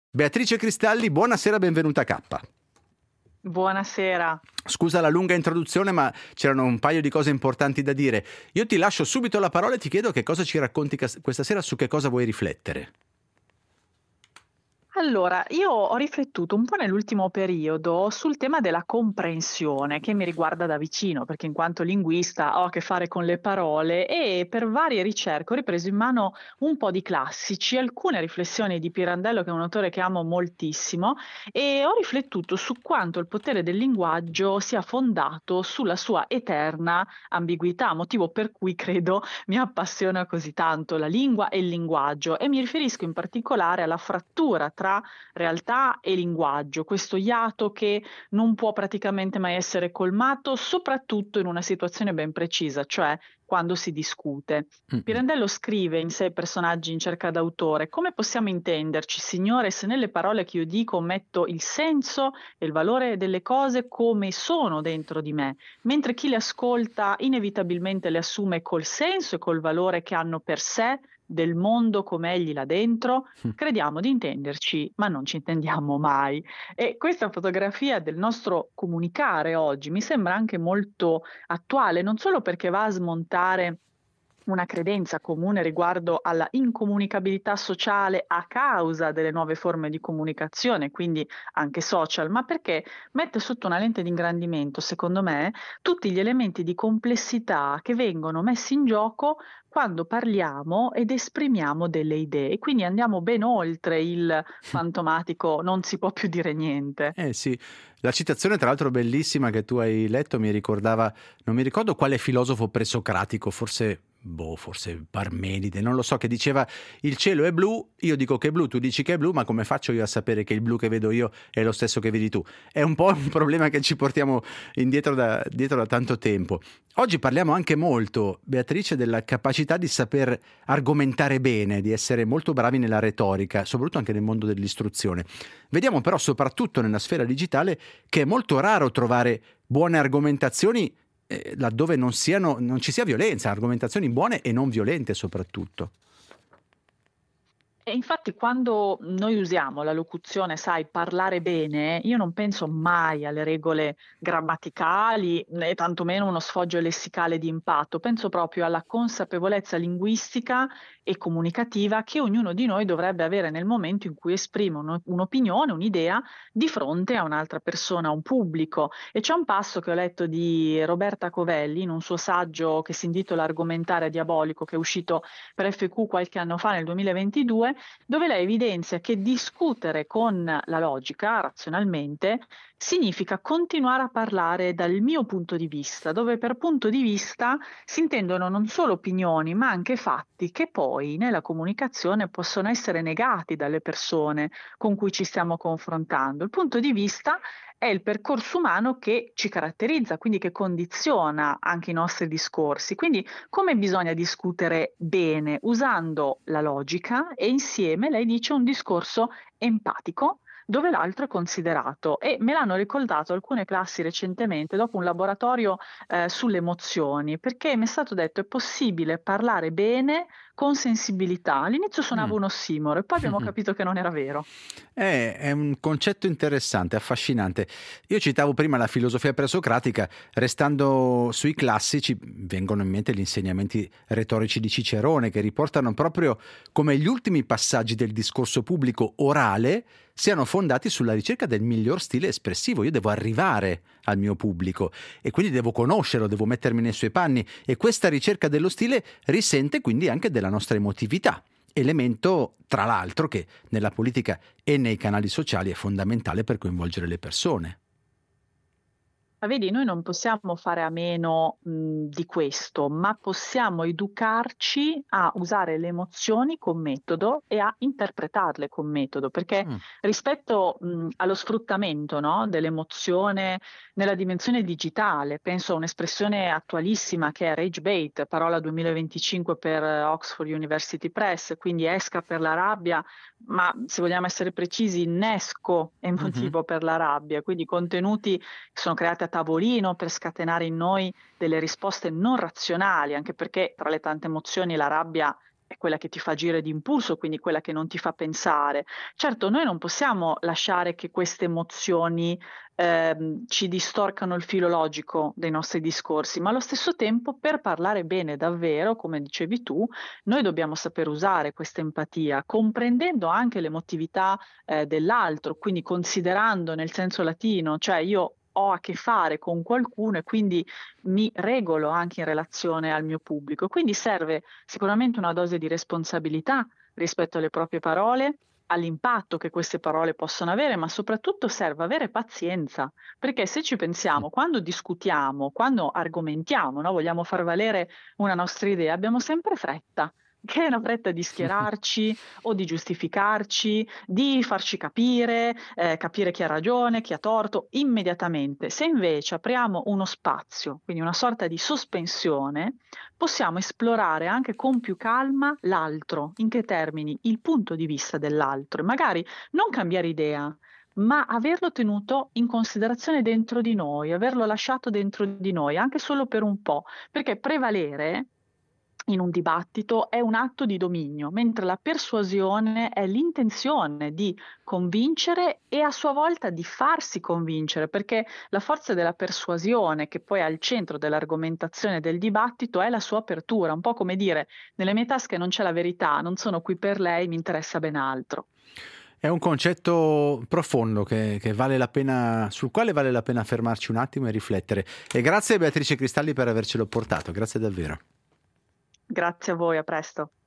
Beatrice Cristalli, buonasera, benvenuta a K. Buonasera. Scusa la lunga introduzione, ma c'erano un paio di cose importanti da dire. Io ti lascio subito la parola e ti chiedo che cosa ci racconti questa sera, su che cosa vuoi riflettere. Allora, io ho riflettuto un po' nell'ultimo periodo sul tema della comprensione, che mi riguarda da vicino, perché in quanto linguista ho a che fare con le parole e per varie ricerche ho ripreso in mano un po' di classici, alcune riflessioni di Pirandello, che è un autore che amo moltissimo, e ho riflettuto su quanto il potere del linguaggio sia fondato sulla sua eterna ambiguità, motivo per cui credo mi appassiona così tanto la lingua e il linguaggio, e mi riferisco in particolare alla frattura tra realtà e linguaggio, questo iato che non può praticamente mai essere colmato, soprattutto in una situazione ben precisa, cioè quando si discute. Pirandello scrive in Sei personaggi in cerca d'autore: come possiamo intenderci, Signore, se nelle parole che io dico metto il senso e il valore delle cose come sono dentro di me, mentre chi le ascolta inevitabilmente le assume col senso e col valore che hanno per sé, del mondo come egli là dentro? Crediamo di intenderci, ma non ci intendiamo mai. E questa fotografia del nostro comunicare oggi mi sembra anche molto attuale, non solo perché va a smontare una credenza comune riguardo alla incomunicabilità sociale a causa delle nuove forme di comunicazione, quindi anche social, ma perché mette sotto una lente di ingrandimento, secondo me, tutti gli elementi di complessità che vengono messi in gioco quando parliamo ed esprimiamo delle idee, e quindi andiamo ben oltre il fantomatico non si può più dire niente. Sì, la citazione tra l'altro bellissima che tu hai letto mi ricordava, non mi ricordo quale filosofo presocratico, forse Parmenide, non lo so, che diceva: il cielo è blu, io dico che è blu, tu dici che è blu, ma come faccio io a sapere che il blu che vedo io è lo stesso che vedi tu? È un po' un problema che ci portiamo dietro da tanto tempo. Oggi parliamo anche molto, Beatrice, della capacità di saper argomentare bene, di essere molto bravi nella retorica, soprattutto anche nel mondo dell'istruzione. Vediamo però, soprattutto nella sfera digitale, che è molto raro trovare buone argomentazioni laddove non ci sia violenza, argomentazioni buone e non violente soprattutto. E infatti quando noi usiamo la locuzione, sai, parlare bene, io non penso mai alle regole grammaticali né tantomeno uno sfoggio lessicale di impatto, penso proprio alla consapevolezza linguistica e comunicativa che ognuno di noi dovrebbe avere nel momento in cui esprime un'opinione, un'idea di fronte a un'altra persona, a un pubblico. E c'è un passo che ho letto di Roberta Covelli in un suo saggio che si intitola Argomentare diabolico, che è uscito per FQ qualche anno fa, nel 2022, dove lei evidenzia che discutere con la logica, razionalmente, significa continuare a parlare dal mio punto di vista, dove per punto di vista si intendono non solo opinioni, ma anche fatti che poi nella comunicazione possono essere negati dalle persone con cui ci stiamo confrontando. Il punto di vista è il percorso umano che ci caratterizza, quindi che condiziona anche i nostri discorsi. Quindi come bisogna discutere bene? Usando la logica e insieme, lei dice, un discorso empatico dove l'altro è considerato. E me l'hanno ricordato alcune classi recentemente dopo un laboratorio sulle emozioni, perché mi è stato detto: è possibile parlare bene con sensibilità. All'inizio suonava un ossimoro e poi abbiamo capito che non era vero. È un concetto interessante, affascinante. Io citavo prima la filosofia presocratica, restando sui classici vengono in mente gli insegnamenti retorici di Cicerone, che riportano proprio come gli ultimi passaggi del discorso pubblico orale siano fondati sulla ricerca del miglior stile espressivo. Io devo arrivare al mio pubblico e quindi devo conoscerlo, devo mettermi nei suoi panni, e questa ricerca dello stile risente quindi anche della nostra emotività. Elemento, tra l'altro, che nella politica e nei canali sociali è fondamentale per coinvolgere le persone. Ma vedi, noi non possiamo fare a meno di questo, ma possiamo educarci a usare le emozioni con metodo e a interpretarle con metodo, perché rispetto allo sfruttamento, no, dell'emozione nella dimensione digitale, penso a un'espressione attualissima che è rage bait, parola 2025 per Oxford University Press, quindi esca per la rabbia, ma se vogliamo essere precisi, innesco emotivo per la rabbia, quindi contenuti che sono creati a tavolino per scatenare in noi delle risposte non razionali, anche perché tra le tante emozioni la rabbia è quella che ti fa agire di impulso, quindi quella che non ti fa pensare. Certo, noi non possiamo lasciare che queste emozioni ci distorcano il filo logico dei nostri discorsi, ma allo stesso tempo per parlare bene davvero, come dicevi tu, noi dobbiamo saper usare questa empatia, comprendendo anche l'emotività dell'altro, quindi considerando nel senso latino, cioè io ho a che fare con qualcuno e quindi mi regolo anche in relazione al mio pubblico. Quindi serve sicuramente una dose di responsabilità rispetto alle proprie parole, all'impatto che queste parole possono avere, ma soprattutto serve avere pazienza, perché se ci pensiamo, quando discutiamo, quando argomentiamo, no, vogliamo far valere una nostra idea, abbiamo sempre fretta. Che è una fretta di schierarci o di giustificarci, di farci capire, capire chi ha ragione, chi ha torto, immediatamente. Se invece apriamo uno spazio, quindi una sorta di sospensione, possiamo esplorare anche con più calma l'altro, in che termini? Il punto di vista dell'altro e magari non cambiare idea, ma averlo tenuto in considerazione dentro di noi, averlo lasciato dentro di noi, anche solo per un po', perché prevalere in un dibattito è un atto di dominio, mentre la persuasione è l'intenzione di convincere e a sua volta di farsi convincere, perché la forza della persuasione, che poi è al centro dell'argomentazione del dibattito, è la sua apertura, un po' come dire: nelle mie tasche non c'è la verità, non sono qui per lei, mi interessa ben altro. È un concetto profondo che vale la pena, sul quale vale la pena fermarci un attimo e riflettere. E grazie Beatrice Cristalli per avercelo portato, grazie davvero. Grazie a voi, a presto.